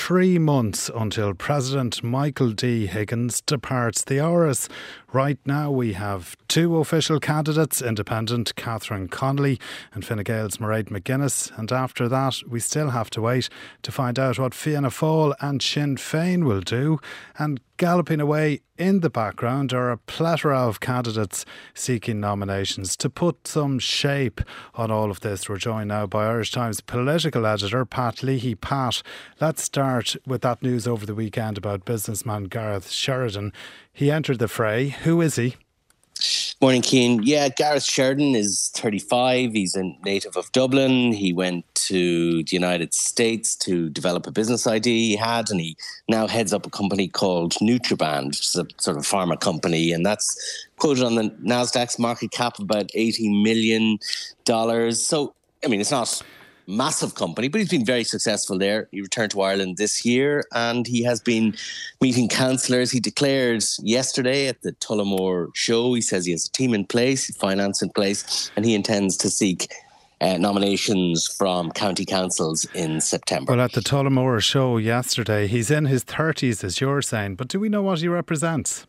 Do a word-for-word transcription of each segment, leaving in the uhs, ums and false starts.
three months until President Michael D. Higgins departs the Áras. Right now we have two official candidates, Independent Catherine Connolly and Fine Gael's Mairead McGuinness, and after that we still have to wait to find out what Fianna Fáil and Sinn Féin will do. And galloping away in the background are a plethora of candidates seeking nominations. To put some shape on all of this, we're joined now by Irish Times political editor Pat Leahy. Pat, let's start with that news over the weekend about businessman Gareth Sheridan. He entered the fray. Who is he? Morning, Cian. Yeah, Gareth Sheridan is thirty-five. He's a native of Dublin. He went to the United States to develop a business idea he had, and he now heads up a company called Nutriband, which is a sort of pharma company, and that's quoted on the Nasdaq's market cap of about eighty million dollars. So, I mean, it's not massive company, but he's been very successful there. He returned to Ireland this year and he has been meeting councillors. He declared yesterday at the Tullamore show, he says he has a team in place, finance in place, and he intends to seek uh, nominations from county councils in September. Well, at the Tullamore show yesterday, he's in his thirties, as you're saying, but do we know what he represents?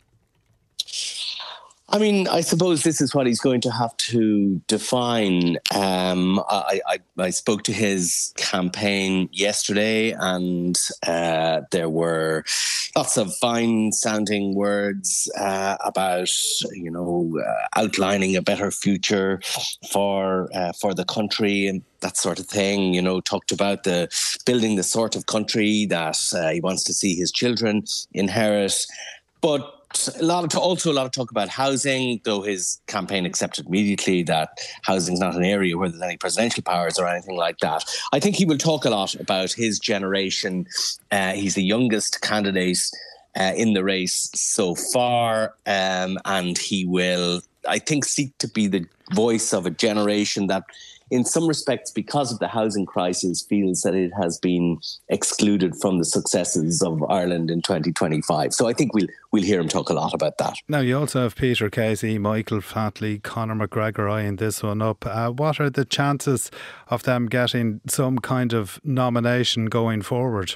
I mean, I suppose this is what he's going to have to define. Um, I, I, I spoke to his campaign yesterday and uh, there were lots of fine-sounding words uh, about, you know, uh, outlining a better future for uh, for the country and that sort of thing. You know, talked about the building the sort of country that uh, he wants to see his children inherit. But a lot of also a lot of talk about housing, though his campaign accepted immediately that housing is not an area where there's any presidential powers or anything like that. I think he will talk a lot about his generation. Uh, he's the youngest candidate uh, in the race so far, um, and he will, I think, seek to be the voice of a generation that, in some respects, because of the housing crisis, feels that it has been excluded from the successes of Ireland in twenty twenty-five. So I think we'll we'll hear him talk a lot about that. Now, you also have Peter Casey, Michael Flatley, Conor McGregor eyeing this one up. Uh, what are the chances of them getting some kind of nomination going forward?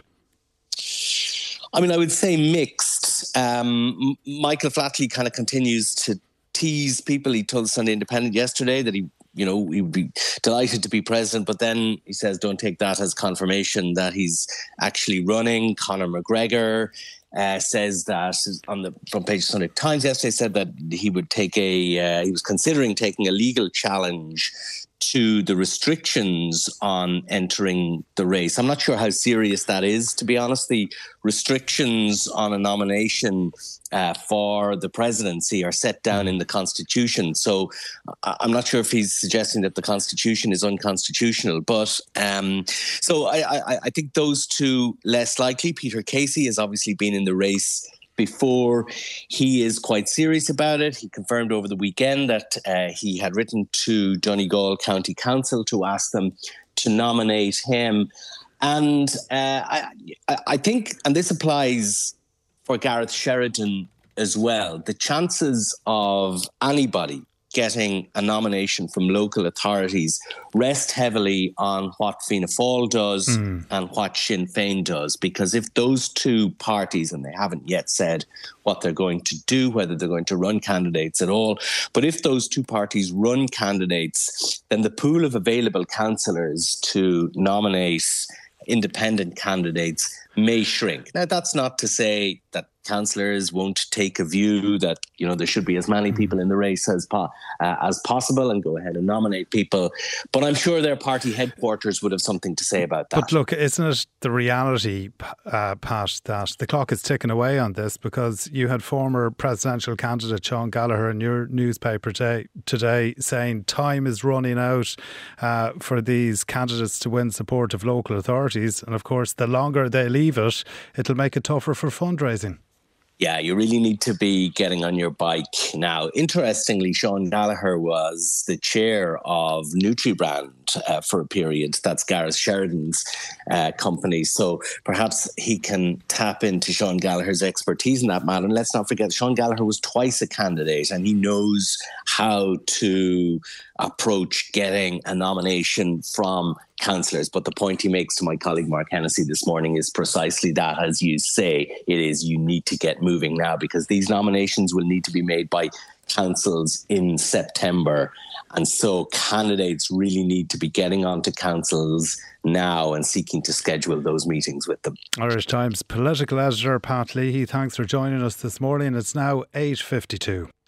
I mean, I would say mixed. Um, Michael Flatley kind of continues to tease people. He told the Sunday Independent yesterday that he You know, he would be delighted to be president, but then he says, don't take that as confirmation that he's actually running. Conor McGregor uh, says that on the front page of the Sunday Times yesterday, said that he would take a, uh, he was considering taking a legal challenge to the restrictions on entering the race. I'm not sure how serious that is, to be honest. The restrictions on a nomination uh, for the presidency are set down in the Constitution. So I'm not sure if he's suggesting that the Constitution is unconstitutional. But um, so I, I, I think those two less likely. Peter Casey has obviously been in the race before. He is quite serious about it. He confirmed over the weekend that uh, he had written to Donegal County Council to ask them to nominate him. And uh, I, I think, and this applies for Gareth Sheridan as well, the chances of anybody getting a nomination from local authorities rest heavily on what Fianna Fáil does mm. and what Sinn Féin does. Because if those two parties, and they haven't yet said what they're going to do, whether they're going to run candidates at all, but if those two parties run candidates, then the pool of available councillors to nominate independent candidates may shrink. Now, that's not to say that councillors won't take a view that, you know, there should be as many people in the race as po- uh, as possible and go ahead and nominate people. But I'm sure their party headquarters would have something to say about that. But look, isn't it the reality, uh, Pat, that the clock is ticking away on this? Because you had former presidential candidate Sean Gallagher in your newspaper today, today saying time is running out uh, for these candidates to win support of local authorities. And of course, the longer they leave it, it'll make it tougher for fundraising. Yeah, you really need to be getting on your bike now. Interestingly, Sean Gallagher was the chair of Nutriband uh, for a period. That's Gareth Sheridan's uh, company. So perhaps he can tap into Sean Gallagher's expertise in that matter. And let's not forget, Sean Gallagher was twice a candidate and he knows how to approach getting a nomination from councillors. But the point he makes to my colleague Mark Hennessy this morning is precisely that, as you say, it is you need to get moving now, because these nominations will need to be made by councils in September. And so candidates really need to be getting onto councils now and seeking to schedule those meetings with them. Irish Times political editor Pat Leahy, thanks for joining us this morning. It's now eight fifty-two.